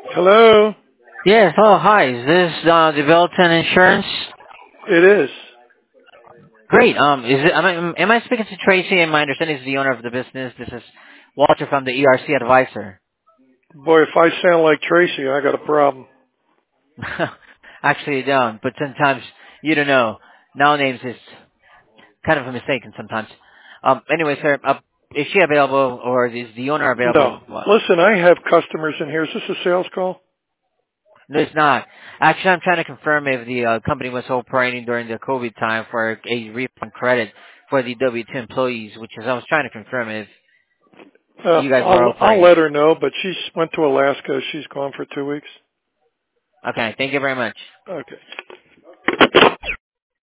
Hello? Yes. Oh, hi. Is this the Belton Insurance? It is. Great. Is it? Am I speaking to Tracy? And my understanding is the owner of the business. This is Walter from the ERC Advisor. Boy, if I sound like Tracy, I got a problem. Actually, you don't. But sometimes you don't know. Nowadays it's kind of a mistaken sometimes. Anyway, sir, is she available or is the owner No. available? What? Listen, I have customers in here. Is this a sales call? No, it's not. Actually, I'm trying to confirm if the company was operating during the COVID time for a refund credit for the W-2 employees, which is I was trying to confirm if you guys were I'll operating. let her know, but she went to Alaska. She's gone for 2 weeks. Okay, thank you very much. Okay.